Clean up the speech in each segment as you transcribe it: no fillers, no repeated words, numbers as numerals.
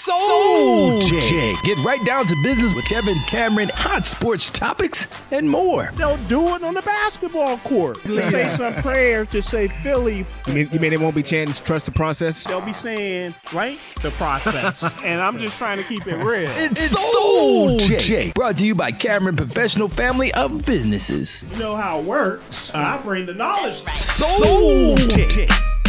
Soul Check. Get right down to business with Kevin Cameron, hot sports topics, and more. They'll do it on the basketball court. To say some prayers, to say Philly. You mean they won't be chanting trust the process? They'll be saying, right, the process. And I'm just trying to keep it real. It's Soul Check. Brought to you by Cameron Professional Family of Businesses. You know how it works. I bring the knowledge. Soul Check.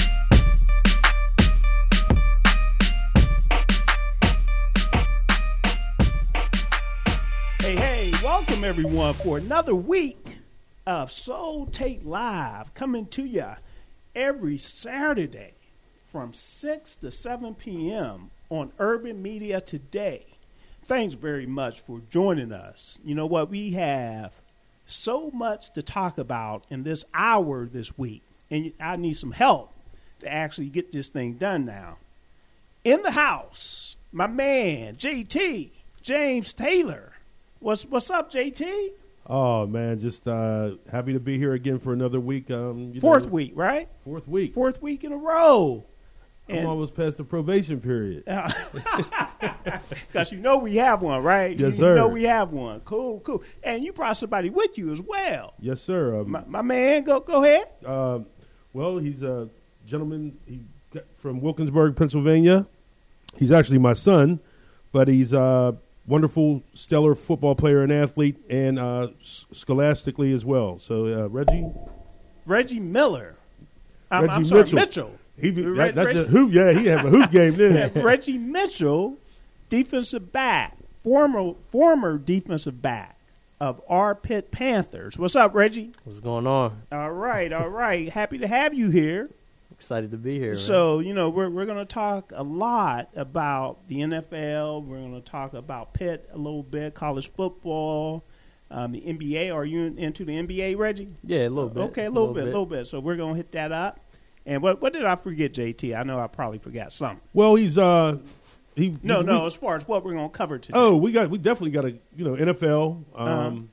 Hey, welcome everyone for another week of Soul Take Live, coming to you every Saturday from 6 to 7 p.m. on Urban Media Today. Thanks very much for joining us. You know what? We have so much to talk about in this hour this week, and I need some help to actually get this thing done now. In the house, my man, JT, James Taylor. What's up, JT? Oh, man, just happy to be here again for another week. Fourth week, right? Fourth week. Fourth week in a row. I'm almost past the probation period. Because you know we have one, right? Yes, sir. You know we have one. Cool. And you brought somebody with you as well. Yes, sir. My man, go ahead. Well, he's a gentleman from Wilkinsburg, Pennsylvania. He's actually my son, but he's wonderful, stellar football player and athlete, and scholastically as well. So, Reggie Miller. I'm sorry, Mitchell. That's a hoop. Yeah, he has a hoop game there. Reggie Mitchell, defensive back, former defensive back of our Pitt Panthers. What's up, Reggie? What's going on? All right. Happy to have you here. Excited to be here. So, we're going to talk a lot about the NFL. We're going to talk about Pitt a little bit, college football, the NBA. Are you into the NBA, Reggie? Yeah, a little bit. Okay, a little bit. So we're going to hit that up. And what did I forget, JT? I know I probably forgot something. Well, he's No, as far as what we're going to cover today. Oh, we definitely got a NFL.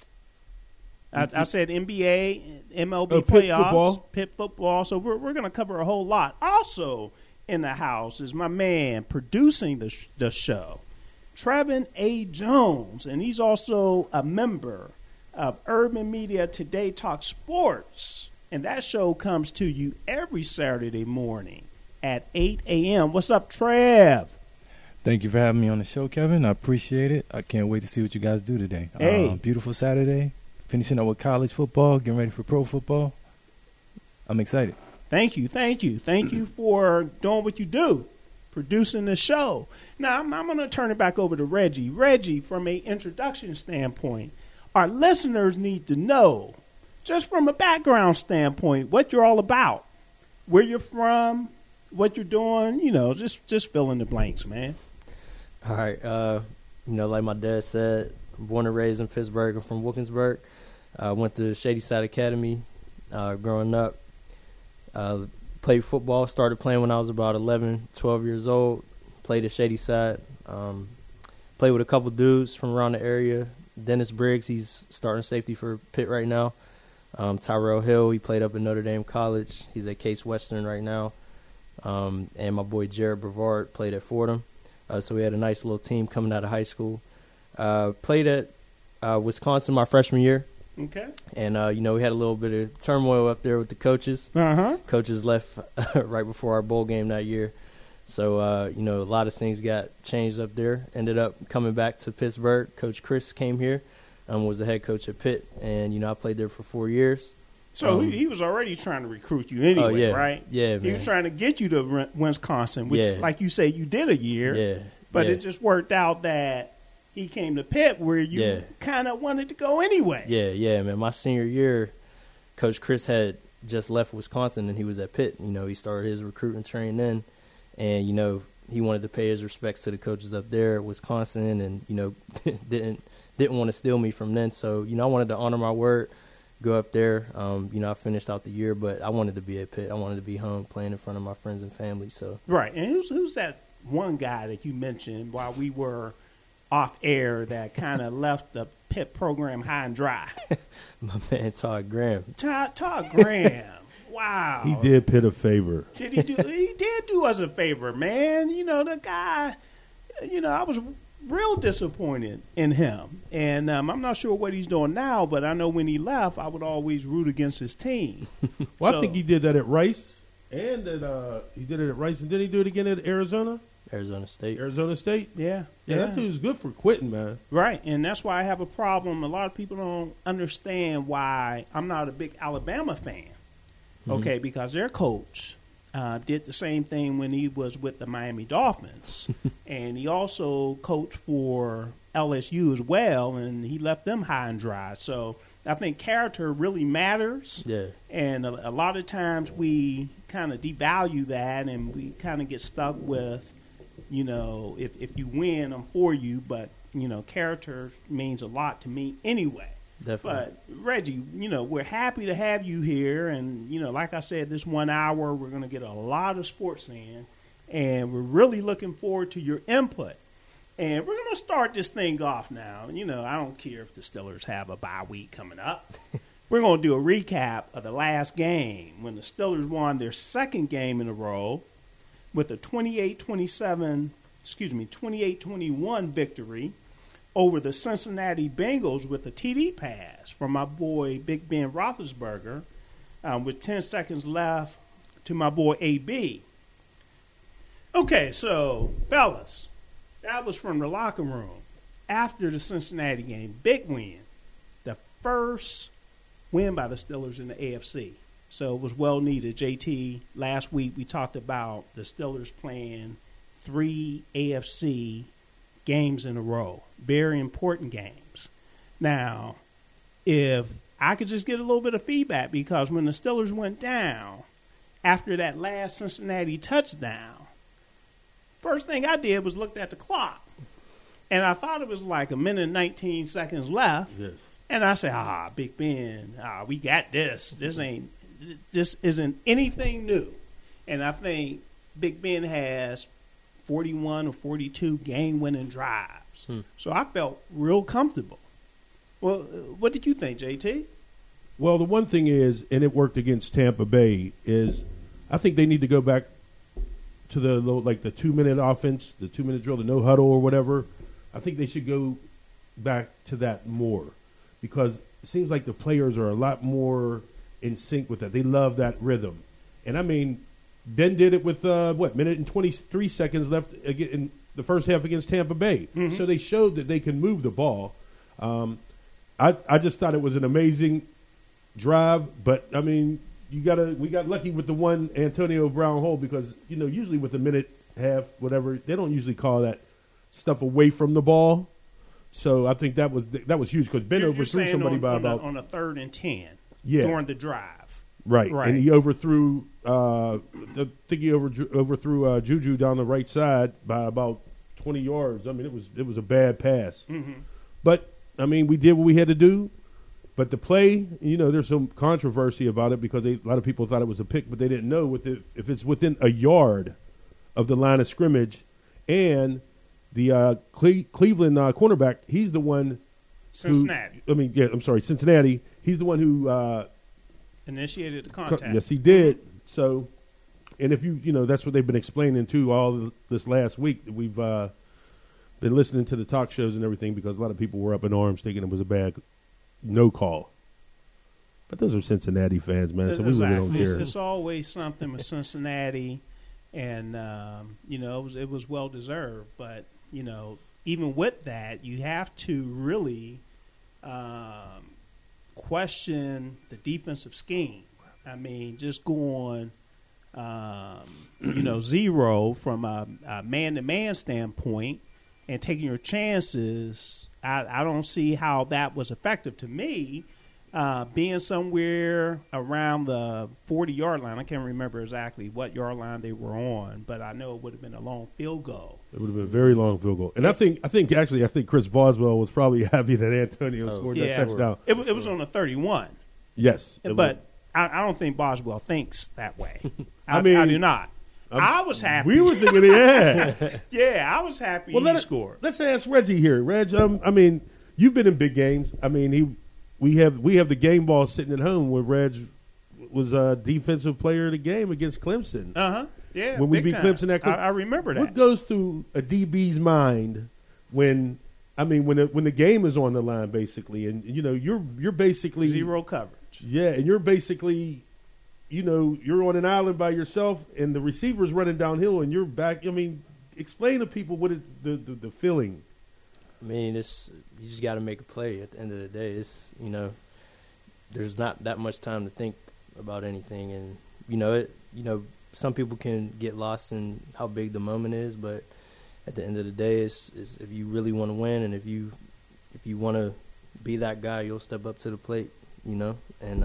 I said NBA, MLB Pitt playoffs, Pitt football. So we're going to cover a whole lot. Also in the house is my man producing the show, Trevin A. Jones, and he's also a member of Urban Media Today Talk Sports, and that show comes to you every Saturday morning at 8 a.m. What's up, Trev? Thank you for having me on the show, Kevin. I appreciate it. I can't wait to see what you guys do today. Hey. Beautiful Saturday. Finishing up with college football, getting ready for pro football. I'm excited. Thank you for doing what you do, producing the show. Now, I'm going to turn it back over to Reggie. Reggie, from an introduction standpoint, our listeners need to know, just from a background standpoint, what you're all about, where you're from, what you're doing, just fill in the blanks, man. All right. Like my dad said, born and raised in Pittsburgh. I'm from Wilkinsburg. Went to Shadyside Academy growing up. Played football. Started playing when I was about 11, 12 years old. Played at Shadyside. Played with a couple dudes from around the area. Dennis Briggs, he's starting safety for Pitt right now. Tyrell Hill, he played up at Notre Dame College. He's at Case Western right now. And my boy Jared Brevard played at Fordham. So we had a nice little team coming out of high school. Played at Wisconsin my freshman year. Okay. And, we had a little bit of turmoil up there with the coaches. Uh-huh. Coaches left right before our bowl game that year. So, a lot of things got changed up there. Ended up coming back to Pittsburgh. Coach Chris came here, was the head coach at Pitt. And, I played there for 4 years. So he was already trying to recruit you anyway, right? Yeah, man. He was trying to get you to Wisconsin, which, like you say, you did a year. Yeah. But it just worked out that he came to Pitt where you kind of wanted to go anyway. Yeah, man. My senior year, Coach Chris had just left Wisconsin, and he was at Pitt. He started his recruiting training then. And, he wanted to pay his respects to the coaches up there at Wisconsin and, didn't want to steal me from then. So, I wanted to honor my word, go up there. I finished out the year, but I wanted to be at Pitt. I wanted to be home playing in front of my friends and family. So right. And who's that one guy that you mentioned while we were off air that kind of left the Pitt program high and dry? My man Todd Graham. Todd Graham. Wow. He did Pitt a favor. He did do us a favor, man. The guy I was real disappointed in him. And I'm not sure what he's doing now, but I know when he left, I would always root against his team. Well, I think he did that at Rice, and he did it at Rice, and did he do it again at Arizona? Arizona State. Arizona State? Yeah. That dude's good for quitting, man. Right, and that's why I have a problem. A lot of people don't understand why I'm not a big Alabama fan. Okay, because their coach did the same thing when he was with the Miami Dolphins, and he also coached for LSU as well, and he left them high and dry. So I think character really matters, and a lot of times we kind of devalue that, and we kind of get stuck with, if you win, I'm for you, but character means a lot to me anyway. Definitely. But Reggie, we're happy to have you here, and like I said, this 1 hour we're going to get a lot of sports in, and we're really looking forward to your input. And we're going to start this thing off now. I don't care if the Steelers have a bye week coming up. We're going to do a recap of the last game when the Steelers won their second game in a row with a 28-21 victory over the Cincinnati Bengals with a TD pass from my boy Big Ben Roethlisberger with 10 seconds left to my boy AB. Okay, so, fellas, that was from the locker room after the Cincinnati game. Big win. The first win by the Steelers in the AFC. So it was well needed. JT, last week we talked about the Steelers playing 3 AFC games in a row. Very important games. Now, if I could just get a little bit of feedback, because when the Steelers went down after that last Cincinnati touchdown, first thing I did was looked at the clock. And I thought it was like a minute and 19 seconds left. Yes. And I said, Big Ben, we got this. This isn't anything new. And I think Big Ben has 41 or 42 game-winning drives. So I felt real comfortable. Well, what did you think, JT? Well, the one thing is, and it worked against Tampa Bay, is I think they need to go back to the 2-minute offense, the 2-minute drill, the no huddle or whatever. I think they should go back to that more, because it seems like the players are a lot more in sync with that. They love that rhythm. And, I mean, Ben did it with, minute and 23 seconds left in the first half against Tampa Bay. Mm-hmm. So they showed that they can move the ball. I just thought it was an amazing drive, but, I mean, we got lucky with the one Antonio Brown hold, because, usually with a minute, half, whatever, they don't usually call that stuff away from the ball. So I think that was huge, because Ben overthrew somebody by about on a 3rd and 10 during the drive. Right. And he overthrew. I think he overthrew Juju down the right side by about 20 yards. I mean, it was a bad pass. Mm-hmm. But I mean, we did what we had to do. But the play, there's some controversy about it, because a lot of people thought it was a pick, but they didn't know if it's within a yard of the line of scrimmage, and the Cleveland cornerback, he's the one. Cincinnati. Cincinnati. He's the one who initiated the contact. Yes, he did. So, and if that's what they've been explaining too all this last week. That we've been listening to the talk shows and everything, because a lot of people were up in arms thinking it was a bad no call. But those are Cincinnati fans, man, so we really don't care. It's always something with Cincinnati, and it was well deserved. But even with that, you have to really question the defensive scheme. I mean, just going, zero from a man-to-man standpoint and taking your chances, I don't see how that was effective to me. Being somewhere around the 40-yard line, I can't remember exactly what yard line they were on, but I know it would have been a long field goal. It would have been a very long field goal. And I think Chris Boswell was probably happy that Antonio scored that touchdown. It was on the 31. Yes. But I don't think Boswell thinks that way. I do not. I was happy. We were thinking, yeah, I was happy he scored. Let's ask Reggie here. Reg, you've been in big games. I mean, we have the game ball sitting at home where Reg was a defensive player of the game against Clemson. Uh-huh. Yeah, when we big beat time. Clemson. That I remember that. What goes through a DB's mind when the game is on the line, basically, and you're basically Zero coverage. Yeah, and you're basically, you're on an island by yourself, and the receiver's running downhill, and you're back. I mean, explain to people what is the feeling. I mean, you just got to make a play. At the end of the day, there's not that much time to think about anything, and some people can get lost in how big the moment is, but at the end of the day, it's if you really want to win, and if you want to be that guy, you'll step up to the plate, and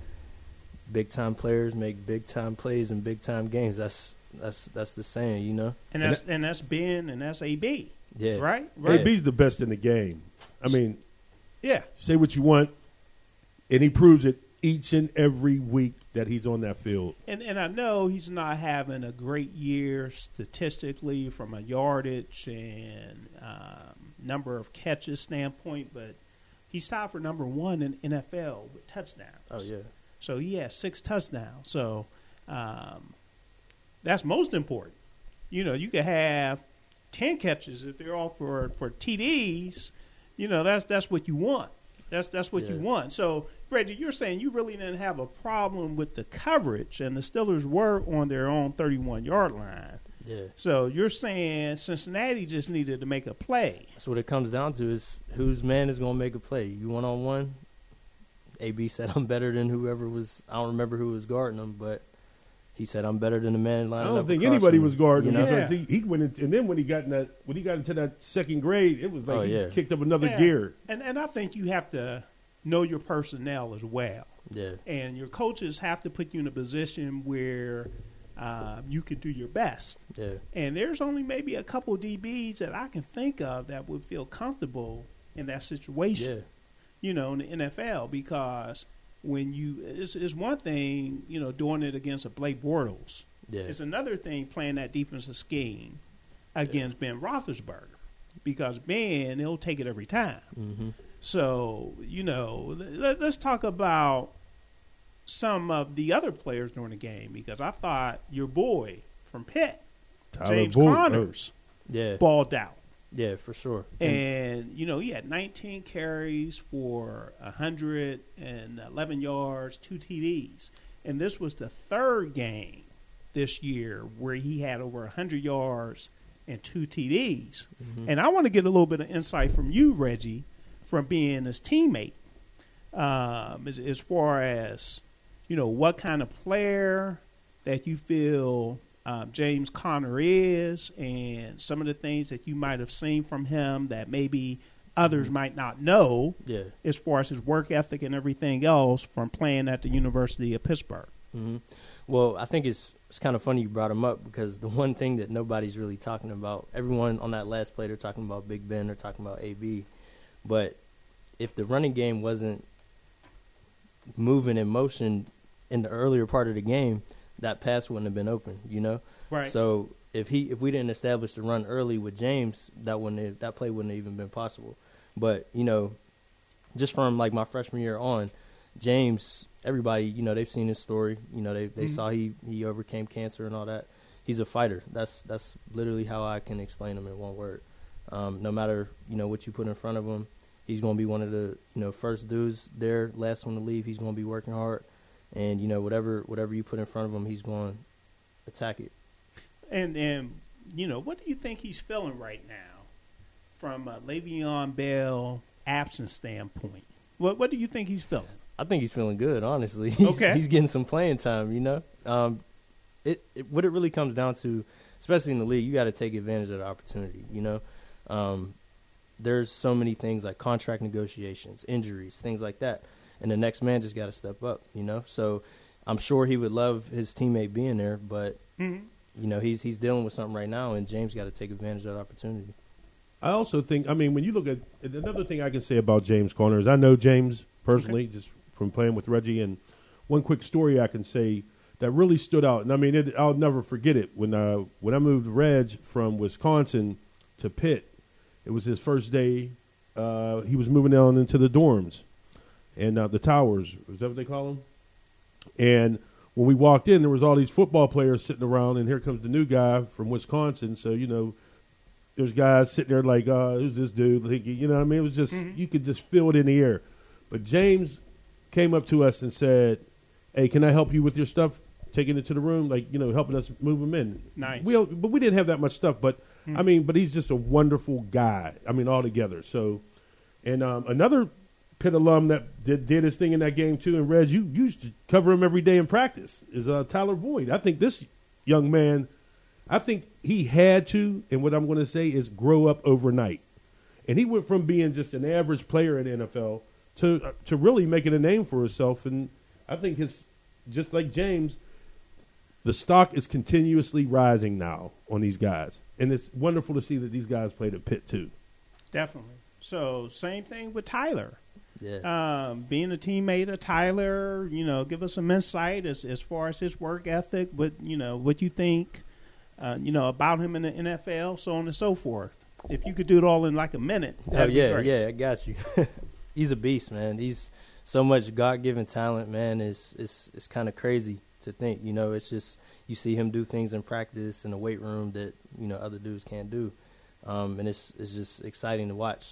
big time players make big time plays in big time games. That's the saying, And that's Ben and that's AB. Yeah. Right? AB's the best in the game. I mean, yeah. Say what you want, and he proves it each and every week that he's on that field. And I know he's not having a great year statistically from a yardage and number of catches standpoint, but he's tied for number 1 in NFL with touchdowns. Oh, yeah. So he has 6 touchdowns. So that's most important. You could have 10 catches if they're all for TDs. That's what you want. That's what you want. So, Reggie, you're saying you really didn't have a problem with the coverage, and the Steelers were on their own 31-yard line. Yeah. So you're saying Cincinnati just needed to make a play. That's what it comes down to, is whose man is going to make a play. You one-on-one, AB said, I'm better than whoever was – I don't remember who was guarding him, but he said, I'm better than the man lining up. I don't think across anybody from was me. guarding him because he went in, and then when he got into that second grade, it was like he kicked up another gear. And I think you have to know your personnel as well. Yeah. And your coaches have to put you in a position where you can do your best. Yeah. And there's only maybe a couple DBs that I can think of that would feel comfortable in that situation. Yeah. In the NFL, because when it's one thing, doing it against a Blake Bortles. Yeah. It's another thing playing that defensive scheme against Ben Roethlisberger, because Ben, he'll take it every time. Mm-hmm. So, let's talk about some of the other players during the game, because I thought your boy from Pitt, James Connors, balled out. Yeah, for sure. And, he had 19 carries for 111 yards, 2 TDs. And this was the third game this year where he had over 100 yards and 2 TDs. Mm-hmm. And I want to get a little bit of insight from you, Reggie, from being his teammate, as far as, what kind of player that you feel James Conner is, and some of the things that you might have seen from him that maybe others might not know, as far as his work ethic and everything else from playing at the University of Pittsburgh. Mm-hmm. Well, I think it's kind of funny you brought him up, because the one thing that nobody's really talking about, everyone on that last play, they're talking about Big Ben, they're talking about AB, but if the running game wasn't moving in motion in the earlier part of the game, that pass wouldn't have been open, Right. So if we didn't establish the run early with James, that play wouldn't have even been possible. But just from like my freshman year on, James, everybody they've seen his story. They saw he overcame cancer and all that. He's a fighter. That's literally how I can explain him in one word. No matter what you put in front of him, he's going to be one of the first dudes there, last one to leave. He's going to be working hard. And, whatever you put in front of him, he's going to attack it. And what do you think he's feeling right now from a Le'Veon Bell absence standpoint? What do you think he's feeling? I think he's feeling good, honestly. Okay. He's getting some playing time, What it really comes down to, especially in the league, you got to take advantage of the opportunity, There's so many things like contract negotiations, injuries, things like that. And the next man just got to step up, So I'm sure he would love his teammate being there, but he's dealing with something right now, and James got to take advantage of that opportunity. I also think, when you look at another thing I can say about James Conner is I know James personally, just from playing with Reggie, and one quick story I can say that really stood out, and I'll never forget it. When I moved Reg from Wisconsin to Pitt, it was his first day. He was moving down into the dorms and the towers. Is that what they call them? And when we walked in, there was all these football players sitting around, and here comes the new guy from Wisconsin. So, there's guys sitting there like, who's this dude? Like, you know what I mean? It was just, you could just feel it in the air. But James came up to us and said, hey, can I help you with your stuff? Taking it to the room, like, helping us move them in. Nice. But we didn't have that much stuff. But, but he's just a wonderful guy. Altogether. So, and another Pitt alum that did his thing in that game, too, and Reg, you used to cover him every day in practice, is Tyler Boyd. I think this young man, he had to, and what I'm going to say is grow up overnight. And he went from being just an average player in the NFL to really making a name for himself. And I think just like James, the stock is continuously rising now on these guys. And it's wonderful to see that these guys played at Pitt, too. Definitely. So, same thing with Tyler. Yeah. Being a teammate of Tyler, give us some insight as far as his work ethic, what you think, about him in the NFL, so on and so forth. If you could do it all in like a minute. Yeah, I got you. He's a beast, man. He's so much God-given talent, man. It's kind of crazy to think. It's just you see him do things in practice in the weight room that other dudes can't do, and it's just exciting to watch.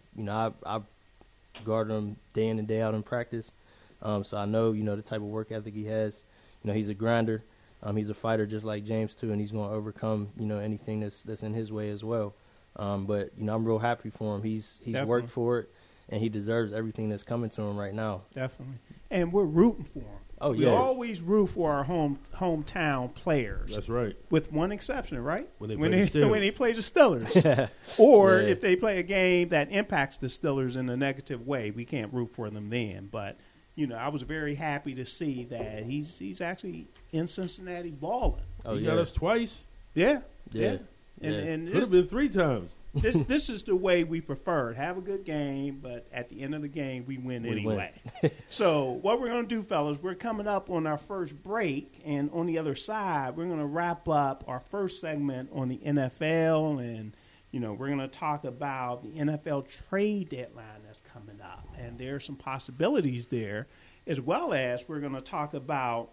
I guard him day in and day out in practice, so I know the type of work ethic he has. He's a grinder. He's a fighter just like James too, and he's going to overcome anything that's in his way as well. But I'm real happy for him. He's worked for it, and he deserves everything that's coming to him right now. Definitely, and we're rooting for him. Oh, we yeah. always root for our hometown players. That's right. With one exception, right? When they play the Steelers. Or if they play a game that impacts the Steelers in a negative way, we can't root for them then. But, I was very happy to see that he's actually in Cincinnati balling. Oh, he got us twice. Yeah. Yeah. And could have been 3 times. This is the way we prefer it. Have a good game, but at the end of the game, we win anyway. So what we're going to do, fellas, we're coming up on our first break, and on the other side, we're going to wrap up our first segment on the NFL, and we're going to talk about the NFL trade deadline that's coming up, and there are some possibilities there, as well as we're going to talk about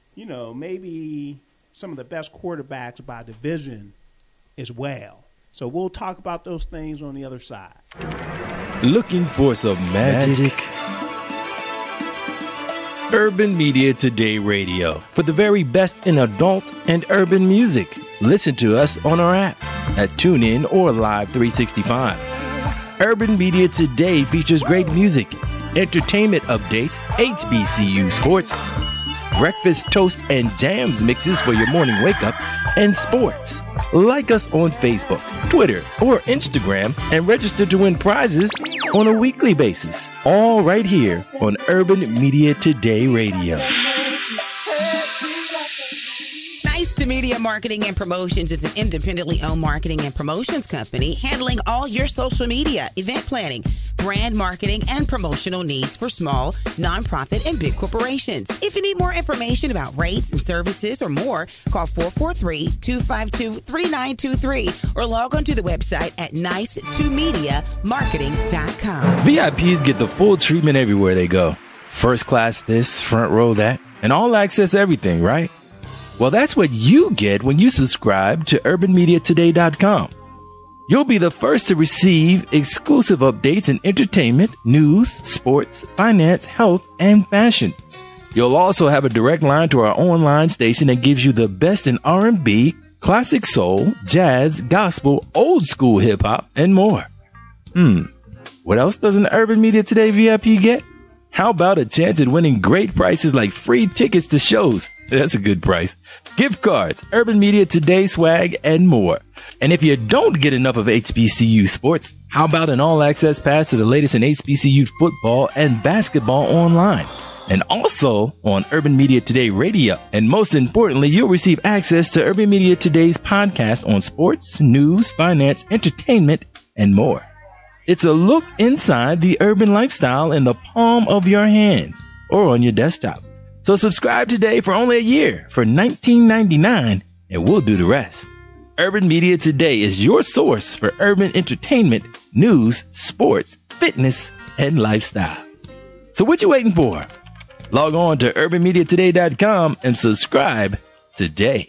maybe some of the best quarterbacks by division as well. So we'll talk about those things on the other side. Looking for some magic? Urban Media Today Radio. For the very best in adult and urban music. Listen to us on our app at TuneIn or Live 365. Urban Media Today features great music, entertainment updates, HBCU sports, breakfast, toast, and jams mixes for your morning wake-up, and sports. Like us on Facebook, Twitter, or Instagram, and register to win prizes on a weekly basis. All right here on Urban Media Today Radio. Nice to Media Marketing and Promotions is an independently owned marketing and promotions company handling all your social media, event planning, brand marketing, and promotional needs for small, nonprofit, and big corporations. If you need more information about rates and services or more, call 443-252-3923 or log on to the website at nice2mediamarketing.com. VIPs get the full treatment everywhere they go. First class this, front row that, and all access everything, right? Well, that's what you get when you subscribe to UrbanMediaToday.com. You'll be the first to receive exclusive updates in entertainment, news, sports, finance, health, and fashion. You'll also have a direct line to our online station that gives you the best in R&B, classic soul, jazz, gospel, old school hip-hop, and more. What else does an Urban Media Today VIP get? How about a chance at winning great prices like free tickets to shows? That's a good price. Gift cards, Urban Media Today swag, and more. And if you don't get enough of HBCU sports, how about an all-access pass to the latest in HBCU football and basketball online? And also on Urban Media Today Radio. And most importantly, you'll receive access to Urban Media Today's podcast on sports, news, finance, entertainment, and more. It's a look inside the urban lifestyle in the palm of your hands or on your desktop. So subscribe today for only a year for $19.99, and we'll do the rest. Urban Media Today is your source for urban entertainment, news, sports, fitness, and lifestyle. So what you waiting for? Log on to urbanmediatoday.com and subscribe today.